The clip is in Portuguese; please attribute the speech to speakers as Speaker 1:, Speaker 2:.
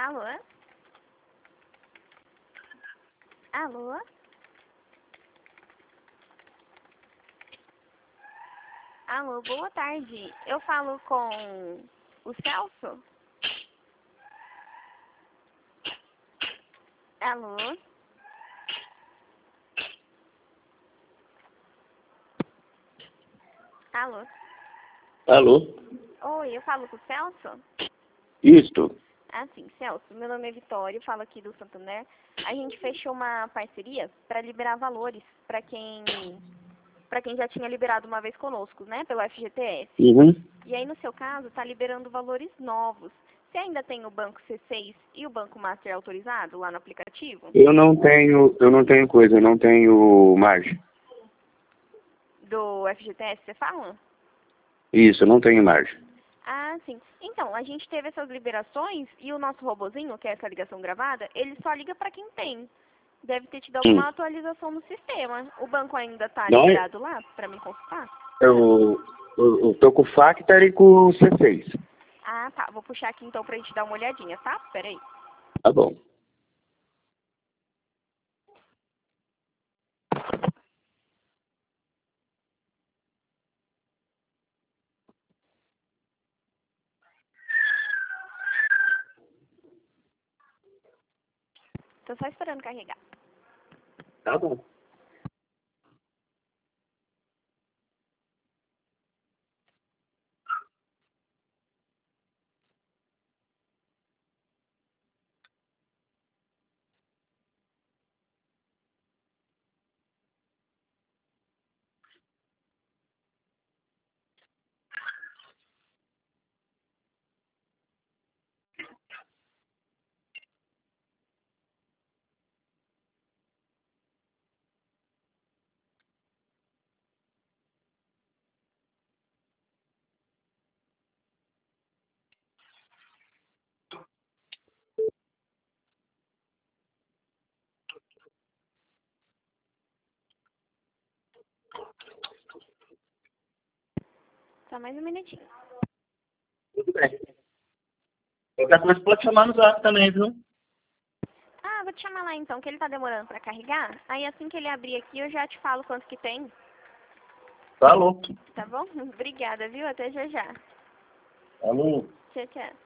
Speaker 1: Alô? Alô? Alô, boa tarde. Eu falo com o Celso? Alô? Alô?
Speaker 2: Alô?
Speaker 1: Oi, eu falo com o Celso?
Speaker 2: Isto.
Speaker 1: Ah, sim, Celso. Meu nome é Vitória, eu falo aqui do Santander. A gente fechou uma parceria para liberar valores para quem já tinha liberado uma vez conosco, né, pelo FGTS.
Speaker 2: Uhum.
Speaker 1: E aí, no seu caso, está liberando valores novos. Você ainda tem o Banco C6 e o Banco Master autorizado lá no aplicativo?
Speaker 2: Eu não tenho margem.
Speaker 1: Do FGTS, você fala?
Speaker 2: Isso, eu não tenho margem.
Speaker 1: Ah, sim. Então, a gente teve essas liberações e o nosso robozinho, que é essa ligação gravada, ele só liga para quem tem. Deve ter tido alguma atualização no sistema. O banco ainda está
Speaker 2: Não,
Speaker 1: liberado lá para me consultar?
Speaker 2: eu tô com o Factor e com o C6.
Speaker 1: Ah, tá. Vou puxar aqui então pra gente dar uma olhadinha, tá? Pera aí.
Speaker 2: Tá bom.
Speaker 1: Tô só esperando carregar.
Speaker 2: Tá bom.
Speaker 1: Só mais um minutinho.
Speaker 2: Tudo bem. Qualquer coisa pode chamar no zap também, viu?
Speaker 1: Ah, vou te chamar lá então, que ele tá demorando pra carregar. Aí assim que ele abrir aqui, eu já te falo quanto que tem.
Speaker 2: Falou.
Speaker 1: Tá bom? Obrigada, viu? Até já já.
Speaker 2: Falou.
Speaker 1: Tchau, tchau.